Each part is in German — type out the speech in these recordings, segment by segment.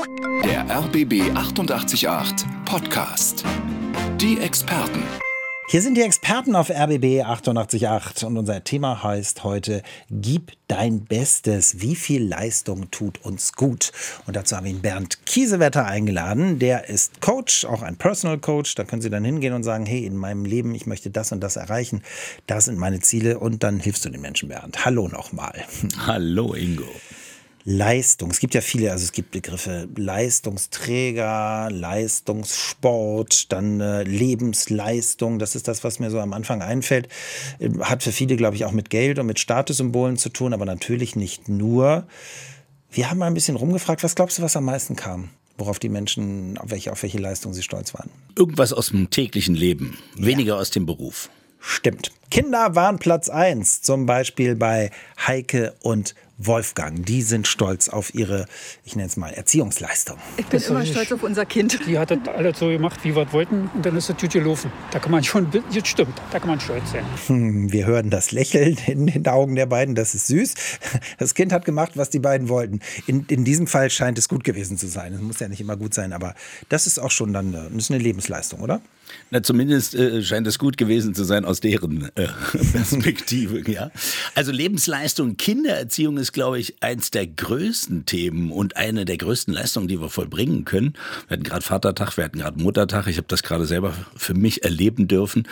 Der RBB 888 Podcast. Die Experten. Hier sind die Experten auf RBB 888 und unser Thema heißt heute: Gib dein Bestes. Wie viel Leistung tut uns gut? Und dazu haben wir ihn Bernd Kiesewetter eingeladen. Der ist Coach, auch ein Personal Coach. Da können Sie dann hingehen und sagen: Hey, in meinem Leben, ich möchte das und das erreichen. Das sind meine Ziele. Und dann hilfst du den Menschen, Bernd. Hallo nochmal. Hallo Ingo. Leistung. Es gibt ja viele, also es gibt Begriffe Leistungsträger, Leistungssport, dann Lebensleistung. Das ist das, was mir so am Anfang einfällt. Hat für viele, glaube ich, auch mit Geld und mit Statussymbolen zu tun, aber natürlich nicht nur. Wir haben mal ein bisschen rumgefragt, was glaubst du, was am meisten kam? Worauf die Menschen, auf welche Leistung sie stolz waren? Irgendwas aus dem täglichen Leben, weniger aus dem Beruf. Stimmt. Kinder waren Platz 1, zum Beispiel bei Heike und Wolfgang. Die sind stolz auf ihre, ich nenne es mal, Erziehungsleistung. Ich bin immer stolz auf unser Kind. Die hat das alles so gemacht, wie wir es wollten, und dann ist es gut gelaufen. Da kann man schon, jetzt stimmt, da kann man stolz sein. Wir hören das Lächeln in den Augen der beiden, das ist süß. Das Kind hat gemacht, was die beiden wollten. In diesem Fall scheint es gut gewesen zu sein. Es muss ja nicht immer gut sein, aber das ist auch schon dann das ist eine Lebensleistung, oder? Na, zumindest scheint es gut gewesen zu sein aus deren Perspektive. Ja? Also Lebensleistung, Kindererziehung ist, glaube ich, eins der größten Themen und eine der größten Leistungen, die wir vollbringen können. Wir hatten gerade Vatertag, wir hatten gerade Muttertag. Ich habe das gerade selber für mich erleben dürfen.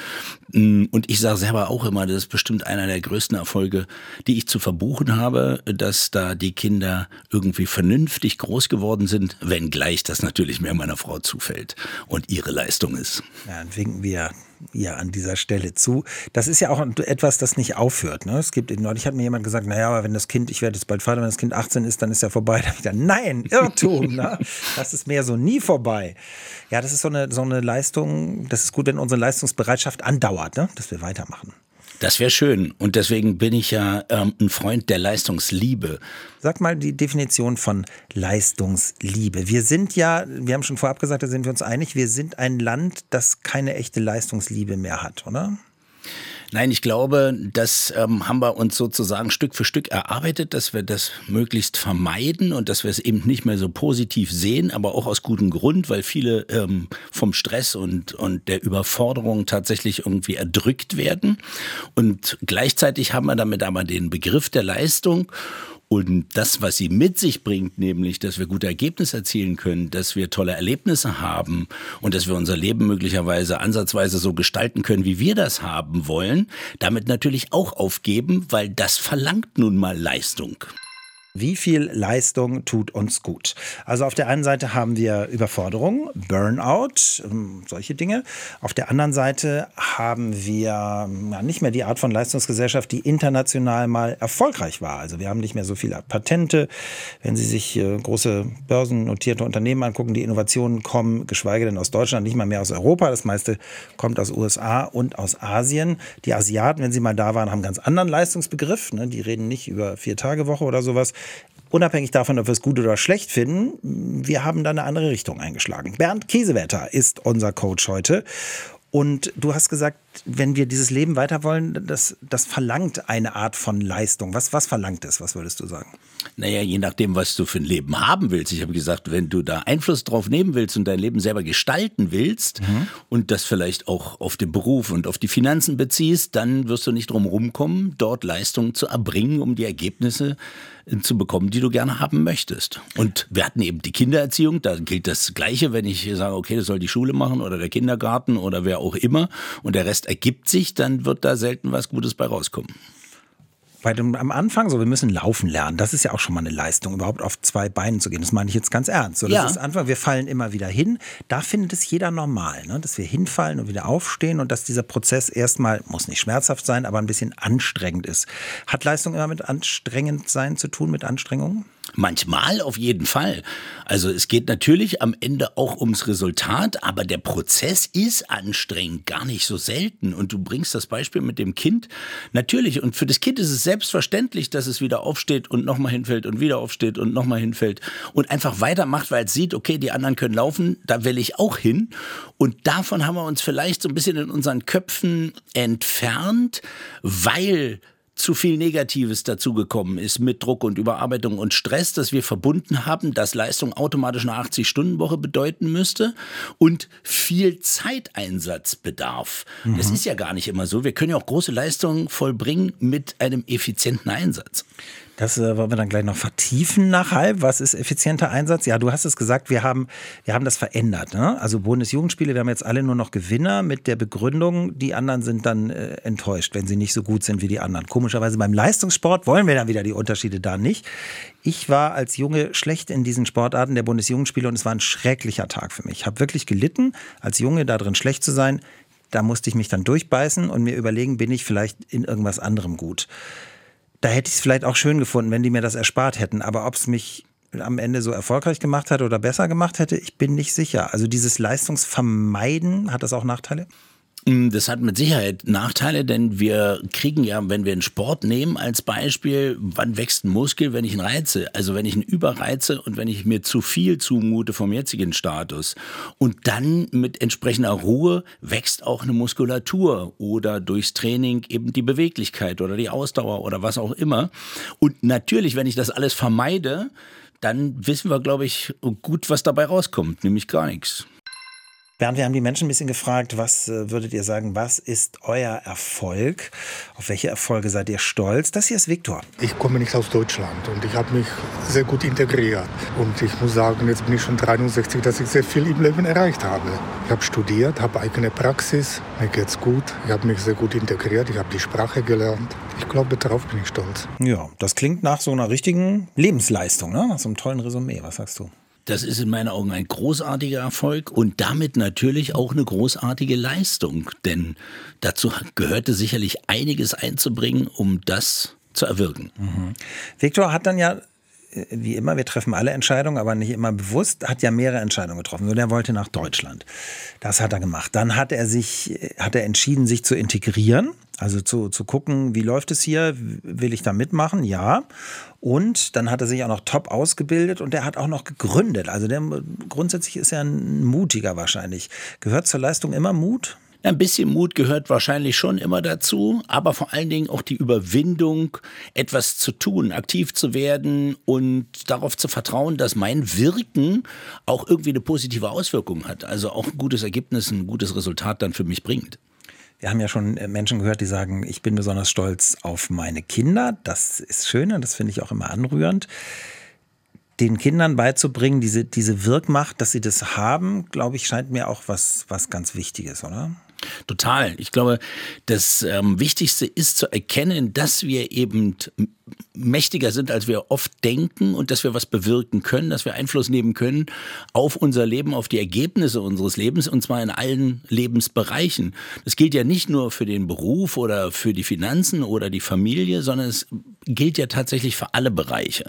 Und ich sage selber auch immer, das ist bestimmt einer der größten Erfolge, die ich zu verbuchen habe, dass da die Kinder irgendwie vernünftig groß geworden sind, wenngleich das natürlich mehr meiner Frau zufällt und ihre Leistung ist. Ja, dann winken wir ja an dieser Stelle zu. Das ist ja auch etwas, das nicht aufhört. Ne? Neulich hat mir jemand gesagt, naja, aber wenn das Kind, ich werde jetzt bald Vater, wenn das Kind 18 ist, dann ist ja vorbei. Da habe ich gedacht, nein, Irrtum. Ne? Das ist mehr so nie vorbei. Ja, das ist so eine Leistung, das ist gut, wenn unsere Leistungsbereitschaft andauert, ne? Dass wir weitermachen. Das wäre schön und deswegen bin ich ja ein Freund der Leistungsliebe. Sag mal die Definition von Leistungsliebe. Wir haben schon vorab gesagt, da sind wir uns einig, wir sind ein Land, das keine echte Leistungsliebe mehr hat, oder? Nein, ich glaube, das haben wir uns sozusagen Stück für Stück erarbeitet, dass wir das möglichst vermeiden und dass wir es eben nicht mehr so positiv sehen, aber auch aus gutem Grund, weil viele vom Stress und der Überforderung tatsächlich irgendwie erdrückt werden. Und gleichzeitig haben wir damit aber den Begriff der Leistung und das, was sie mit sich bringt, nämlich, dass wir gute Ergebnisse erzielen können, dass wir tolle Erlebnisse haben und dass wir unser Leben möglicherweise ansatzweise so gestalten können, wie wir das haben wollen, damit natürlich auch aufgeben, weil das verlangt nun mal Leistung. Wie viel Leistung tut uns gut? Also auf der einen Seite haben wir Überforderung, Burnout, solche Dinge. Auf der anderen Seite haben wir nicht mehr die Art von Leistungsgesellschaft, die international mal erfolgreich war. Also wir haben nicht mehr so viele Patente. Wenn Sie sich große börsennotierte Unternehmen angucken, die Innovationen kommen, geschweige denn aus Deutschland, nicht mal mehr aus Europa. Das meiste kommt aus USA und aus Asien. Die Asiaten, wenn sie mal da waren, haben einen ganz anderen Leistungsbegriff. Ne? Die reden nicht über 4-Tage-Woche oder sowas. Unabhängig davon, ob wir es gut oder schlecht finden, wir haben da eine andere Richtung eingeschlagen. Bernd Kiesewetter ist unser Coach heute. Und du hast gesagt, wenn wir dieses Leben weiter wollen, das verlangt eine Art von Leistung. Was verlangt es? Was würdest du sagen? Naja, je nachdem, was du für ein Leben haben willst. Ich habe gesagt, wenn du da Einfluss drauf nehmen willst und dein Leben selber gestalten willst und das vielleicht auch auf den Beruf und auf die Finanzen beziehst, dann wirst du nicht drum rumkommen, dort Leistungen zu erbringen, um die Ergebnisse zu bekommen, die du gerne haben möchtest. Und wir hatten eben die Kindererziehung, da gilt das Gleiche, wenn ich sage, okay, das soll die Schule machen oder der Kindergarten oder wer auch immer und der Rest ergibt sich, dann wird da selten was Gutes bei rauskommen. Am Anfang wir müssen laufen lernen. Das ist ja auch schon mal eine Leistung, überhaupt auf 2 Beinen zu gehen. Das meine ich jetzt ganz ernst. So, das ist Anfang, wir fallen immer wieder hin. Da findet es jeder normal, ne? Dass wir hinfallen und wieder aufstehen und dass dieser Prozess erstmal, muss nicht schmerzhaft sein, aber ein bisschen anstrengend ist. Hat Leistung immer mit anstrengend sein zu tun, mit Anstrengungen? Manchmal auf jeden Fall. Also es geht natürlich am Ende auch ums Resultat, aber der Prozess ist anstrengend, gar nicht so selten. Und du bringst das Beispiel mit dem Kind. Natürlich, und für das Kind ist es selbstverständlich, dass es wieder aufsteht und nochmal hinfällt und wieder aufsteht und nochmal hinfällt und einfach weitermacht, weil es sieht, okay, die anderen können laufen, da will ich auch hin. Und davon haben wir uns vielleicht so ein bisschen in unseren Köpfen entfernt, weil zu viel Negatives dazugekommen ist mit Druck und Überarbeitung und Stress, dass wir verbunden haben, dass Leistung automatisch eine 80-Stunden-Woche bedeuten müsste und viel Zeiteinsatz bedarf. Das ist ja gar nicht immer so. Wir können ja auch große Leistungen vollbringen mit einem effizienten Einsatz. Das wollen wir dann gleich noch vertiefen nach halb. Was ist effizienter Einsatz? Ja, du hast es gesagt, wir haben das verändert. Ne? Also Bundesjugendspiele, wir haben jetzt alle nur noch Gewinner mit der Begründung, die anderen sind dann enttäuscht, wenn sie nicht so gut sind wie die anderen. Komischerweise beim Leistungssport wollen wir dann wieder die Unterschiede da nicht. Ich war als Junge schlecht in diesen Sportarten der Bundesjugendspiele und es war ein schrecklicher Tag für mich. Ich habe wirklich gelitten, als Junge da drin schlecht zu sein. Da musste ich mich dann durchbeißen und mir überlegen, bin ich vielleicht in irgendwas anderem gut. Da hätte ich es vielleicht auch schön gefunden, wenn die mir das erspart hätten. Aber ob es mich am Ende so erfolgreich gemacht hat oder besser gemacht hätte, ich bin nicht sicher. Also dieses Leistungsvermeiden, hat das auch Nachteile? Das hat mit Sicherheit Nachteile, denn wir kriegen ja, wenn wir einen Sport nehmen als Beispiel, wann wächst ein Muskel, wenn ich ihn reize? Also wenn ich ihn überreize und wenn ich mir zu viel zumute vom jetzigen Status. Und dann mit entsprechender Ruhe wächst auch eine Muskulatur oder durchs Training eben die Beweglichkeit oder die Ausdauer oder was auch immer. Und natürlich, wenn ich das alles vermeide, dann wissen wir, glaube ich, gut, was dabei rauskommt, nämlich gar nichts. Bernd, wir haben die Menschen ein bisschen gefragt, was würdet ihr sagen, was ist euer Erfolg? Auf welche Erfolge seid ihr stolz? Das hier ist Viktor. Ich komme nicht aus Deutschland und ich habe mich sehr gut integriert. Und ich muss sagen, jetzt bin ich schon 63, dass ich sehr viel im Leben erreicht habe. Ich habe studiert, habe eigene Praxis, mir geht's gut. Ich habe mich sehr gut integriert, ich habe die Sprache gelernt. Ich glaube, darauf bin ich stolz. Ja, das klingt nach so einer richtigen Lebensleistung, ne? Nach so einem tollen Resümee. Was sagst du? Das ist in meinen Augen ein großartiger Erfolg und damit natürlich auch eine großartige Leistung. Denn dazu gehörte sicherlich einiges einzubringen, um das zu erwirken. Viktor hat dann ja, wie immer, wir treffen alle Entscheidungen, aber nicht immer bewusst, hat ja mehrere Entscheidungen getroffen. Nur der wollte nach Deutschland. Das hat er gemacht. Dann hat er entschieden, sich zu integrieren. Also zu gucken, wie läuft es hier, will ich da mitmachen? Ja. Und dann hat er sich auch noch top ausgebildet und er hat auch noch gegründet. Also grundsätzlich ist er ein Mutiger wahrscheinlich. Gehört zur Leistung immer Mut? Ein bisschen Mut gehört wahrscheinlich schon immer dazu, aber vor allen Dingen auch die Überwindung, etwas zu tun, aktiv zu werden und darauf zu vertrauen, dass mein Wirken auch irgendwie eine positive Auswirkung hat. Also auch ein gutes Ergebnis, ein gutes Resultat dann für mich bringt. Wir haben ja schon Menschen gehört, die sagen, ich bin besonders stolz auf meine Kinder. Das ist schön und das finde ich auch immer anrührend. Den Kindern beizubringen, diese Wirkmacht, dass sie das haben, glaube ich, scheint mir auch was ganz Wichtiges, oder? Total. Ich glaube, das Wichtigste ist zu erkennen, dass wir eben mächtiger sind, als wir oft denken und dass wir was bewirken können, dass wir Einfluss nehmen können auf unser Leben, auf die Ergebnisse unseres Lebens und zwar in allen Lebensbereichen. Das gilt ja nicht nur für den Beruf oder für die Finanzen oder die Familie, sondern es gilt ja tatsächlich für alle Bereiche.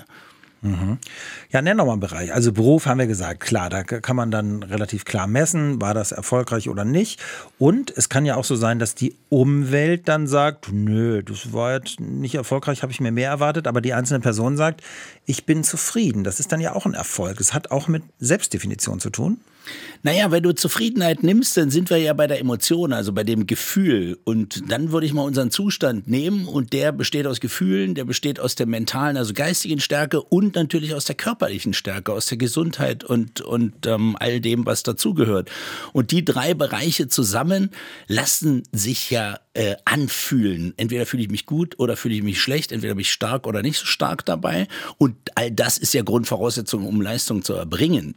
Ja, nenn doch mal einen Bereich. Also Beruf haben wir gesagt, klar, da kann man dann relativ klar messen, war das erfolgreich oder nicht. Und es kann ja auch so sein, dass die Umwelt dann sagt, nö, das war jetzt nicht erfolgreich, habe ich mir mehr erwartet. Aber die einzelne Person sagt, ich bin zufrieden. Das ist dann ja auch ein Erfolg. Es hat auch mit Selbstdefinition zu tun. Naja, wenn du Zufriedenheit nimmst, dann sind wir ja bei der Emotion, also bei dem Gefühl. Und dann würde ich mal unseren Zustand nehmen und der besteht aus Gefühlen, der besteht aus der mentalen, also geistigen Stärke und natürlich aus der körperlichen Stärke, aus der Gesundheit und all dem, was dazugehört. Und die drei Bereiche zusammen lassen sich ja anfühlen. Entweder fühle ich mich gut oder fühle ich mich schlecht, entweder bin ich stark oder nicht so stark dabei. Und all das ist ja Grundvoraussetzung, um Leistung zu erbringen.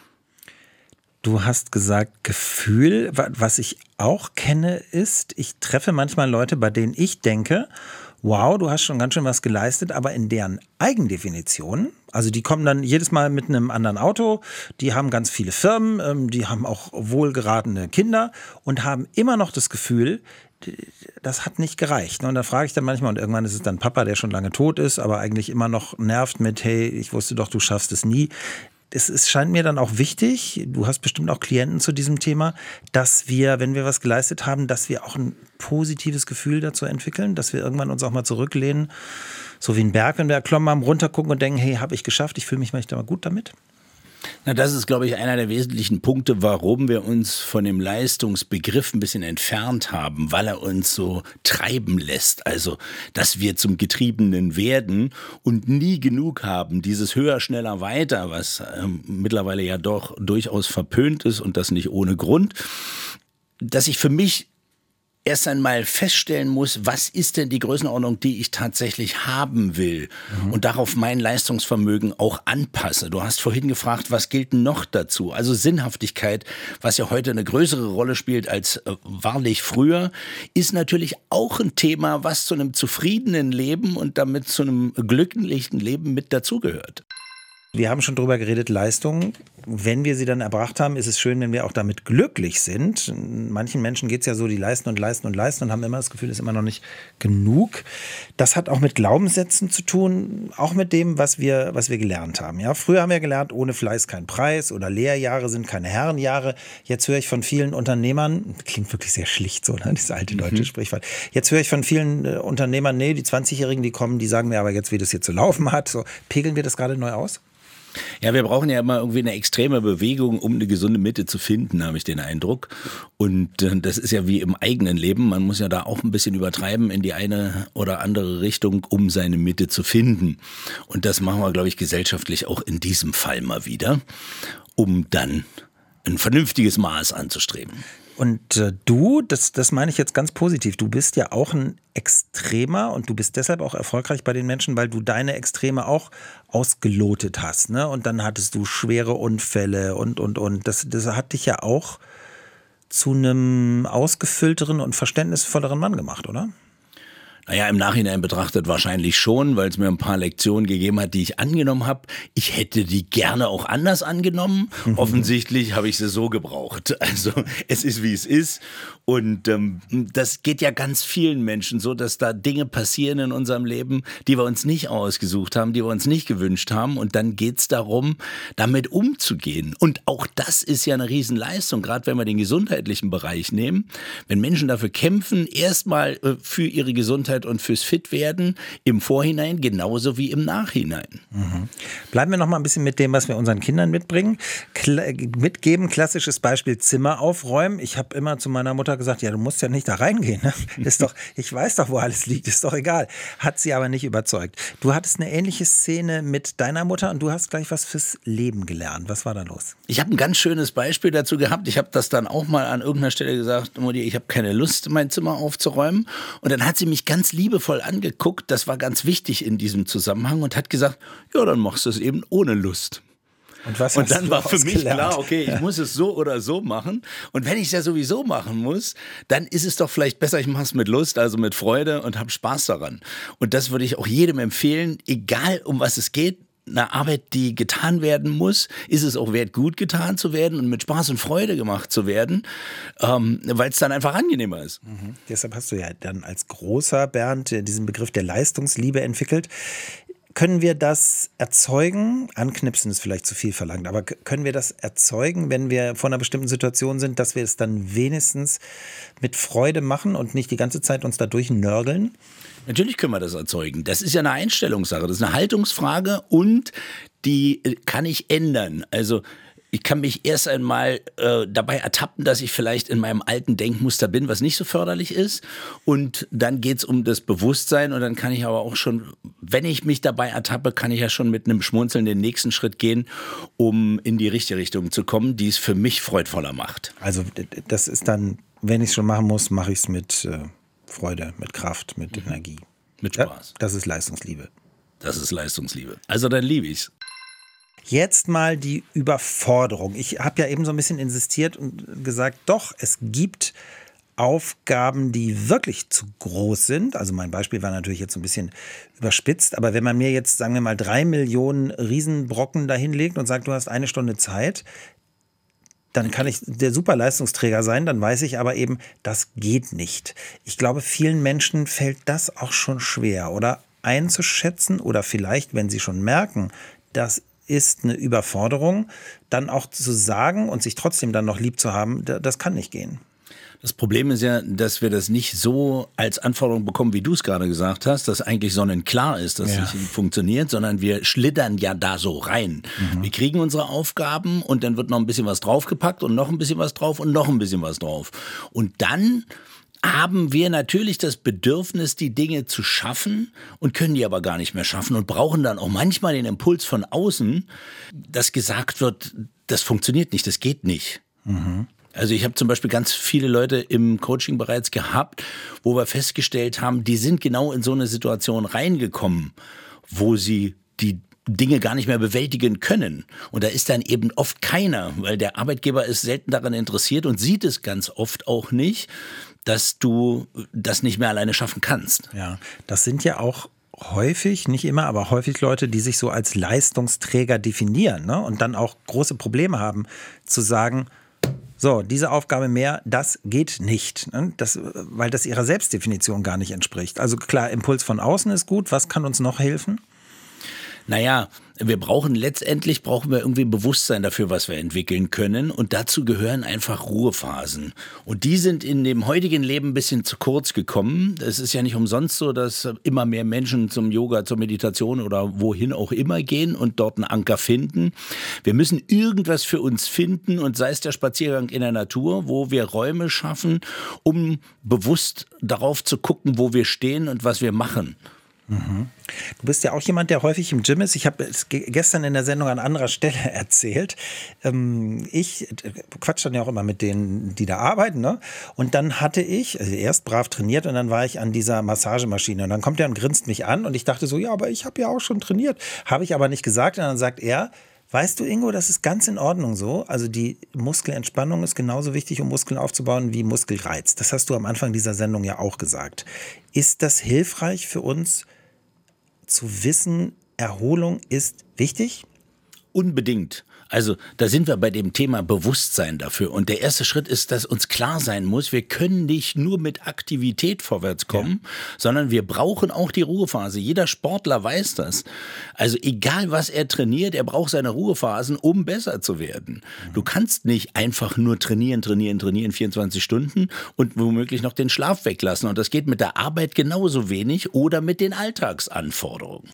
Du hast gesagt Gefühl. Was ich auch kenne ist, ich treffe manchmal Leute, bei denen ich denke, wow, du hast schon ganz schön was geleistet, aber in deren Eigendefinition, also die kommen dann jedes Mal mit einem anderen Auto, die haben ganz viele Firmen, die haben auch wohlgeratene Kinder und haben immer noch das Gefühl, das hat nicht gereicht. Und da frage ich dann manchmal, und irgendwann ist es dann Papa, der schon lange tot ist, aber eigentlich immer noch nervt mit, hey, ich wusste doch, du schaffst es nie. Es scheint mir dann auch wichtig, du hast bestimmt auch Klienten zu diesem Thema, dass wir, wenn wir was geleistet haben, dass wir auch ein positives Gefühl dazu entwickeln, dass wir irgendwann uns auch mal zurücklehnen, so wie ein Berg, wenn wir erklommen haben, runtergucken und denken, hey, habe ich geschafft, ich fühle mich manchmal gut damit. Na, das ist, glaube ich, einer der wesentlichen Punkte, warum wir uns von dem Leistungsbegriff ein bisschen entfernt haben, weil er uns so treiben lässt. Also, dass wir zum Getriebenen werden und nie genug haben. Dieses höher, schneller, weiter, was mittlerweile ja doch durchaus verpönt ist und das nicht ohne Grund, dass ich für mich erst einmal feststellen muss, was ist denn die Größenordnung, die ich tatsächlich haben will und darauf mein Leistungsvermögen auch anpasse. Du hast vorhin gefragt, was gilt denn noch dazu? Also Sinnhaftigkeit, was ja heute eine größere Rolle spielt als wahrlich früher, ist natürlich auch ein Thema, was zu einem zufriedenen Leben und damit zu einem glücklichen Leben mit dazugehört. Wir haben schon drüber geredet, Leistung. Wenn wir sie dann erbracht haben, ist es schön, wenn wir auch damit glücklich sind. Manchen Menschen geht es ja so, die leisten und leisten und leisten und haben immer das Gefühl, es ist immer noch nicht genug. Das hat auch mit Glaubenssätzen zu tun, auch mit dem, was wir gelernt haben. Ja, früher haben wir gelernt, ohne Fleiß kein Preis oder Lehrjahre sind keine Herrenjahre. Jetzt höre ich von vielen Unternehmern, klingt wirklich sehr schlicht so, ne, dieses alte deutsche Sprichwort. Jetzt höre ich von vielen Unternehmern, nee, die 20-Jährigen, die kommen, die sagen mir aber jetzt, wie das hier zu laufen hat. So, pegeln wir das gerade neu aus? Ja, wir brauchen ja immer irgendwie eine extreme Bewegung, um eine gesunde Mitte zu finden, habe ich den Eindruck. Und das ist ja wie im eigenen Leben. Man muss ja da auch ein bisschen übertreiben in die eine oder andere Richtung, um seine Mitte zu finden. Und das machen wir, glaube ich, gesellschaftlich auch in diesem Fall mal wieder, um dann ein vernünftiges Maß anzustreben. Und du, das meine ich jetzt ganz positiv, du bist ja auch ein Extremer und du bist deshalb auch erfolgreich bei den Menschen, weil du deine Extreme auch ausgelotet hast, ne? Und dann hattest du schwere Unfälle und. Das hat dich ja auch zu einem ausgefüllteren und verständnisvolleren Mann gemacht, oder? Naja, im Nachhinein betrachtet wahrscheinlich schon, weil es mir ein paar Lektionen gegeben hat, die ich angenommen habe. Ich hätte die gerne auch anders angenommen. Offensichtlich habe ich sie so gebraucht. Also es ist, wie es ist. Und das geht ja ganz vielen Menschen so, dass da Dinge passieren in unserem Leben, die wir uns nicht ausgesucht haben, die wir uns nicht gewünscht haben. Und dann geht es darum, damit umzugehen. Und auch das ist ja eine Riesenleistung, gerade wenn wir den gesundheitlichen Bereich nehmen. Wenn Menschen dafür kämpfen, erstmal für ihre Gesundheit und fürs Fitwerden im Vorhinein genauso wie im Nachhinein. Bleiben wir noch mal ein bisschen mit dem, was wir unseren Kindern mitbringen. Mitgeben, klassisches Beispiel, Zimmer aufräumen. Ich habe immer zu meiner Mutter gesagt, ja, du musst ja nicht da reingehen. Ne? Ist doch, ich weiß doch, wo alles liegt, ist doch egal. Hat sie aber nicht überzeugt. Du hattest eine ähnliche Szene mit deiner Mutter und du hast gleich was fürs Leben gelernt. Was war da los? Ich habe ein ganz schönes Beispiel dazu gehabt. Ich habe das dann auch mal an irgendeiner Stelle gesagt, Mutti, ich habe keine Lust, mein Zimmer aufzuräumen. Und dann hat sie mich ganz liebevoll angeguckt, das war ganz wichtig in diesem Zusammenhang und hat gesagt, ja, dann machst du es eben ohne Lust. Und dann war für mich klar, okay, ich muss es so oder so machen. Und wenn ich es ja sowieso machen muss, dann ist es doch vielleicht besser, ich mache es mit Lust, also mit Freude und habe Spaß daran. Und das würde ich auch jedem empfehlen, egal um was es geht. Eine Arbeit, die getan werden muss, ist es auch wert, gut getan zu werden und mit Spaß und Freude gemacht zu werden, weil es dann einfach angenehmer ist. Deshalb hast du ja dann als großer Bernd diesen Begriff der Leistungsliebe entwickelt. Können wir das erzeugen? Anknipsen ist vielleicht zu viel verlangt, aber können wir das erzeugen, wenn wir vor einer bestimmten Situation sind, dass wir es dann wenigstens mit Freude machen und nicht die ganze Zeit uns dadurch nörgeln? Natürlich können wir das erzeugen. Das ist ja eine Einstellungssache, das ist eine Haltungsfrage und die kann ich ändern. Also ich kann mich erst einmal dabei ertappen, dass ich vielleicht in meinem alten Denkmuster bin, was nicht so förderlich ist. Und dann geht's um das Bewusstsein und dann kann ich aber auch schon, wenn ich mich dabei ertappe, kann ich ja schon mit einem Schmunzeln den nächsten Schritt gehen, um in die richtige Richtung zu kommen, die es für mich freudvoller macht. Also das ist dann, wenn ich es schon machen muss, mache ich es mit Freude, mit Kraft, mit Energie. Mit Spaß. Ja, das ist Leistungsliebe. Das ist Leistungsliebe. Also dann liebe ich's. Jetzt mal die Überforderung. Ich habe ja eben so ein bisschen insistiert und gesagt, doch, es gibt Aufgaben, die wirklich zu groß sind. Also mein Beispiel war natürlich jetzt so ein bisschen überspitzt, aber wenn man mir jetzt, sagen wir mal, 3 Millionen Riesenbrocken dahinlegt und sagt, du hast 1 Stunde Zeit, dann kann ich der Superleistungsträger sein, dann weiß ich aber eben, das geht nicht. Ich glaube, vielen Menschen fällt das auch schon schwer, oder einzuschätzen oder vielleicht, wenn sie schon merken, das ist eine Überforderung, dann auch zu sagen und sich trotzdem dann noch lieb zu haben, das kann nicht gehen. Das Problem ist ja, dass wir das nicht so als Anforderung bekommen, wie du es gerade gesagt hast, dass eigentlich sonnenklar ist, dass es funktioniert, sondern wir schlittern ja da so rein. Wir kriegen unsere Aufgaben und dann wird noch ein bisschen was draufgepackt und noch ein bisschen was drauf und noch ein bisschen was drauf. Und dann haben wir natürlich das Bedürfnis, die Dinge zu schaffen und können die aber gar nicht mehr schaffen und brauchen dann auch manchmal den Impuls von außen, dass gesagt wird, das funktioniert nicht, das geht nicht. Also ich habe zum Beispiel ganz viele Leute im Coaching bereits gehabt, wo wir festgestellt haben, die sind genau in so eine Situation reingekommen, wo sie die Dinge gar nicht mehr bewältigen können. Und da ist dann eben oft keiner, weil der Arbeitgeber ist selten daran interessiert und sieht es ganz oft auch nicht, dass du das nicht mehr alleine schaffen kannst. Ja, das sind ja auch häufig, nicht immer, aber häufig Leute, die sich so als Leistungsträger definieren, ne? Und dann auch große Probleme haben, zu sagen, so, diese Aufgabe mehr, das geht nicht, ne? Weil das ihrer Selbstdefinition gar nicht entspricht. Also klar, Impuls von außen ist gut. Was kann uns noch helfen? Naja, letztendlich brauchen wir irgendwie Bewusstsein dafür, was wir entwickeln können. Und dazu gehören einfach Ruhephasen. Und die sind in dem heutigen Leben ein bisschen zu kurz gekommen. Es ist ja nicht umsonst so, dass immer mehr Menschen zum Yoga, zur Meditation oder wohin auch immer gehen und dort einen Anker finden. Wir müssen irgendwas für uns finden und sei es der Spaziergang in der Natur, wo wir Räume schaffen, um bewusst darauf zu gucken, wo wir stehen und was wir machen. Du bist ja auch jemand, der häufig im Gym ist. Ich habe es gestern in der Sendung an anderer Stelle erzählt. Ich quatsch dann ja auch immer mit denen, die da arbeiten, ne? Und dann hatte ich, also erst brav trainiert und dann war ich an dieser Massagemaschine. Und dann kommt er und grinst mich an und ich dachte so, ja, aber ich habe ja auch schon trainiert. Habe ich aber nicht gesagt. Und dann sagt er, weißt du, Ingo, das ist ganz in Ordnung so. Also die Muskelentspannung ist genauso wichtig, um Muskeln aufzubauen, wie Muskelreiz. Das hast du am Anfang dieser Sendung ja auch gesagt. Ist das hilfreich für uns, zu wissen, Erholung ist wichtig? Unbedingt. Also da sind wir bei dem Thema Bewusstsein dafür. Und der erste Schritt ist, dass uns klar sein muss, wir können nicht nur mit Aktivität vorwärts kommen, sondern wir brauchen auch die Ruhephase. Jeder Sportler weiß das. Also egal, was er trainiert, er braucht seine Ruhephasen, um besser zu werden. Du kannst nicht einfach nur trainieren, 24 Stunden und womöglich noch den Schlaf weglassen. Und das geht mit der Arbeit genauso wenig oder mit den Alltagsanforderungen.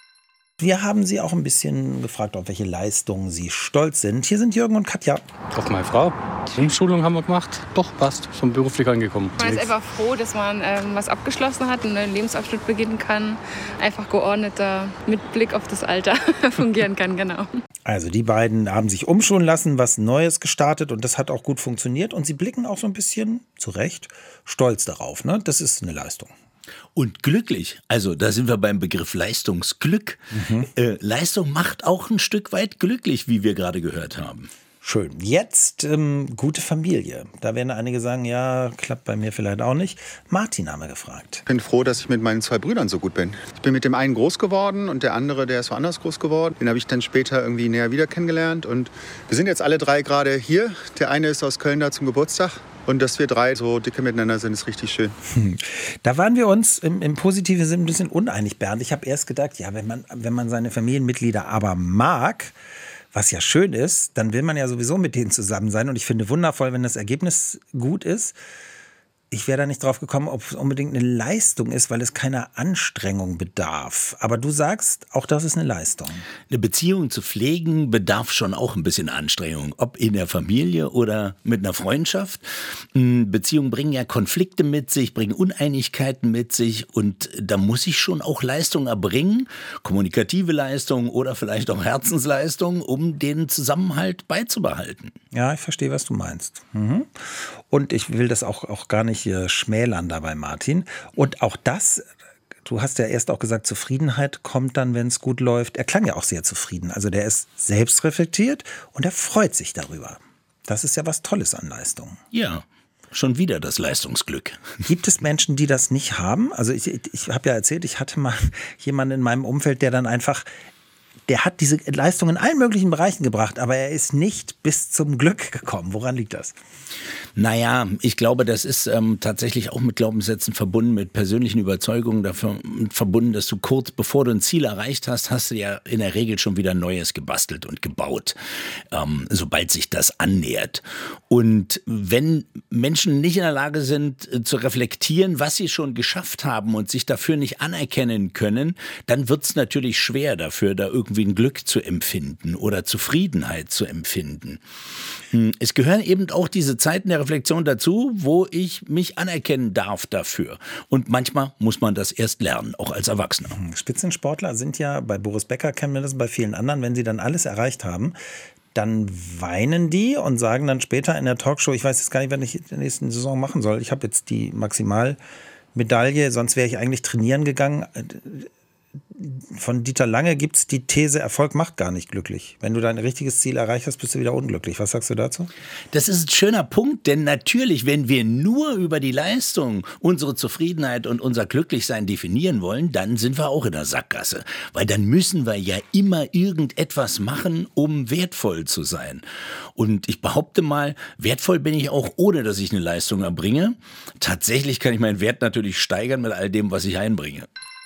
Wir haben Sie auch ein bisschen gefragt, auf welche Leistungen Sie stolz sind. Hier sind Jürgen und Katja. Auf meine Frau. Die Umschulung haben wir gemacht. Doch, passt. Schon beruflich angekommen. Man ist einfach froh, dass man was abgeschlossen hat, einen neuen Lebensabschnitt beginnen kann. Einfach geordneter, mit Blick auf das Alter fungieren kann, genau. Also die beiden haben sich umschulen lassen, was Neues gestartet und das hat auch gut funktioniert. Und sie blicken auch so ein bisschen, zu Recht, stolz darauf. Ne? Das ist eine Leistung. Und glücklich, also da sind wir beim Begriff Leistungsglück. Leistung macht auch ein Stück weit glücklich, wie wir gerade gehört haben. Schön. Jetzt gute Familie. Da werden einige sagen, ja, klappt bei mir vielleicht auch nicht. Martin haben wir gefragt. Ich bin froh, dass ich mit meinen 2 Brüdern so gut bin. Ich bin mit dem einen groß geworden und der andere, der ist woanders groß geworden. Den habe ich dann später irgendwie näher wieder kennengelernt. Und wir sind jetzt alle 3 gerade hier. Der eine ist aus Köln da zum Geburtstag. Und dass wir 3 so dicke miteinander sind, ist richtig schön. Da waren wir uns im positiven Sinn ein bisschen uneinig, Bernd. Ich habe erst gedacht, ja, wenn man seine Familienmitglieder aber mag, was ja schön ist, dann will man ja sowieso mit denen zusammen sein. Und ich finde wundervoll, wenn das Ergebnis gut ist. Ich wäre da nicht drauf gekommen, ob es unbedingt eine Leistung ist, weil es keiner Anstrengung bedarf. Aber du sagst, auch das ist eine Leistung. Eine Beziehung zu pflegen bedarf schon auch ein bisschen Anstrengung. Ob in der Familie oder mit einer Freundschaft. Beziehungen bringen ja Konflikte mit sich, bringen Uneinigkeiten mit sich. Und da muss ich schon auch Leistung erbringen. Kommunikative Leistung oder vielleicht auch Herzensleistung, um den Zusammenhalt beizubehalten. Ja, ich verstehe, was du meinst. Und ich will das auch gar nicht schmälern dabei, Martin. Und auch das, du hast ja erst auch gesagt, Zufriedenheit kommt dann, wenn es gut läuft. Er klang ja auch sehr zufrieden. Also der ist selbstreflektiert und er freut sich darüber. Das ist ja was Tolles an Leistung. Ja, schon wieder das Leistungsglück. Gibt es Menschen, die das nicht haben? Also ich habe ja erzählt, ich hatte mal jemanden in meinem Umfeld, der dann einfach der hat diese Leistung in allen möglichen Bereichen gebracht, aber er ist nicht bis zum Glück gekommen. Woran liegt das? Naja, ich glaube, das ist tatsächlich auch mit Glaubenssätzen verbunden, mit persönlichen Überzeugungen dafür verbunden, dass du kurz bevor du ein Ziel erreicht hast, hast du ja in der Regel schon wieder Neues gebastelt und gebaut, sobald sich das annähert. Und wenn Menschen nicht in der Lage sind, zu reflektieren, was sie schon geschafft haben und sich dafür nicht anerkennen können, dann wird es natürlich schwer dafür, da irgendwie ein Glück zu empfinden oder Zufriedenheit zu empfinden. Es gehören eben auch diese Zeiten der Reflexion dazu, wo ich mich anerkennen darf dafür. Und manchmal muss man das erst lernen, auch als Erwachsener. Spitzensportler sind ja, bei Boris Becker kennen wir das, bei vielen anderen, wenn sie dann alles erreicht haben, dann weinen die und sagen dann später in der Talkshow, ich weiß jetzt gar nicht, was ich in der nächsten Saison machen soll. Ich habe jetzt die Maximalmedaille, sonst wäre ich eigentlich trainieren gegangen. Von Dieter Lange gibt es die These, Erfolg macht gar nicht glücklich. Wenn du dein richtiges Ziel erreicht hast, bist du wieder unglücklich. Was sagst du dazu? Das ist ein schöner Punkt, denn natürlich, wenn wir nur über die Leistung unsere Zufriedenheit und unser Glücklichsein definieren wollen, dann sind wir auch in der Sackgasse. Weil dann müssen wir ja immer irgendetwas machen, um wertvoll zu sein. Und ich behaupte mal, wertvoll bin ich auch, ohne dass ich eine Leistung erbringe. Tatsächlich kann ich meinen Wert natürlich steigern mit all dem, was ich einbringe.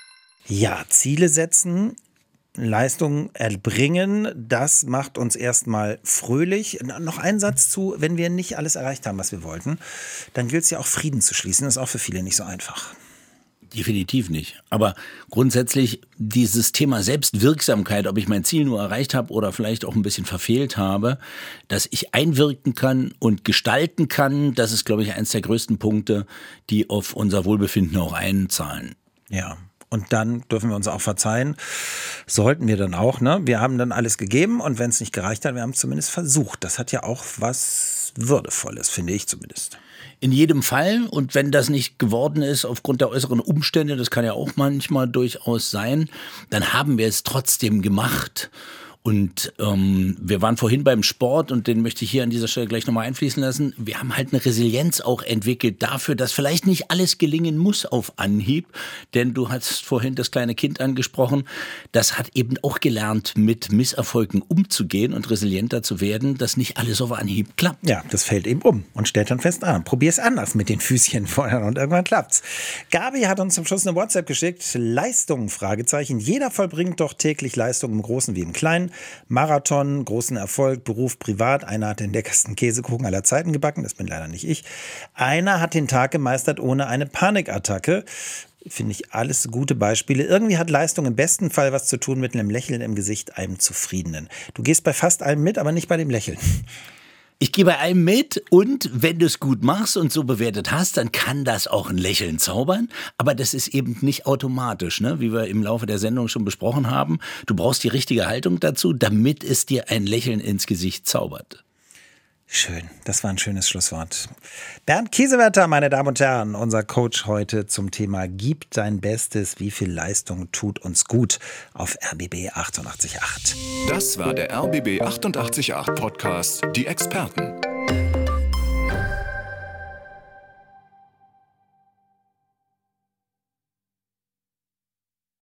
Ja, Ziele setzen, Leistung erbringen, das macht uns erstmal fröhlich. Noch ein Satz zu, wenn wir nicht alles erreicht haben, was wir wollten, dann gilt es ja auch Frieden zu schließen. Das ist auch für viele nicht so einfach. Definitiv nicht. Aber grundsätzlich dieses Thema Selbstwirksamkeit, ob ich mein Ziel nur erreicht habe oder vielleicht auch ein bisschen verfehlt habe, dass ich einwirken kann und gestalten kann, das ist, glaube ich, eines der größten Punkte, die auf unser Wohlbefinden auch einzahlen. Ja. Und dann dürfen wir uns auch verzeihen. Sollten wir dann auch, ne? Wir haben dann alles gegeben und wenn es nicht gereicht hat, wir haben es zumindest versucht. Das hat ja auch was Würdevolles, finde ich zumindest. In jedem Fall. Und wenn das nicht geworden ist aufgrund der äußeren Umstände, das kann ja auch manchmal durchaus sein, dann haben wir es trotzdem gemacht. Und wir waren vorhin beim Sport und den möchte ich hier an dieser Stelle gleich nochmal einfließen lassen. Wir haben halt eine Resilienz auch entwickelt dafür, dass vielleicht nicht alles gelingen muss auf Anhieb. Denn du hast vorhin das kleine Kind angesprochen. Das hat eben auch gelernt, mit Misserfolgen umzugehen und resilienter zu werden, dass nicht alles auf Anhieb klappt. Ja, das fällt eben um und stellt dann fest, probier es anders mit den Füßchen vorher und irgendwann klappt's. Gabi hat uns zum Schluss eine WhatsApp geschickt. Leistung, Fragezeichen. Jeder vollbringt doch täglich Leistung im Großen wie im Kleinen. Marathon, großen Erfolg, Beruf, privat. Einer hat den leckersten Käsekuchen aller Zeiten gebacken, das bin leider nicht ich. Einer hat den Tag gemeistert ohne eine Panikattacke. Finde ich alles gute Beispiele. Irgendwie hat Leistung im besten Fall was zu tun mit einem Lächeln im Gesicht, einem Zufriedenen. Du gehst bei fast allem mit, aber nicht bei dem Lächeln. Ich gehe bei allem mit und wenn du es gut machst und so bewertet hast, dann kann das auch ein Lächeln zaubern. Aber das ist eben nicht automatisch, ne? Wie wir im Laufe der Sendung schon besprochen haben. Du brauchst die richtige Haltung dazu, damit es dir ein Lächeln ins Gesicht zaubert. Schön, das war ein schönes Schlusswort. Bernd Kiesewetter, meine Damen und Herren, unser Coach heute zum Thema Gib dein Bestes, wie viel Leistung tut uns gut auf RBB 88.8. Das war der RBB 88.8 Podcast, die Experten.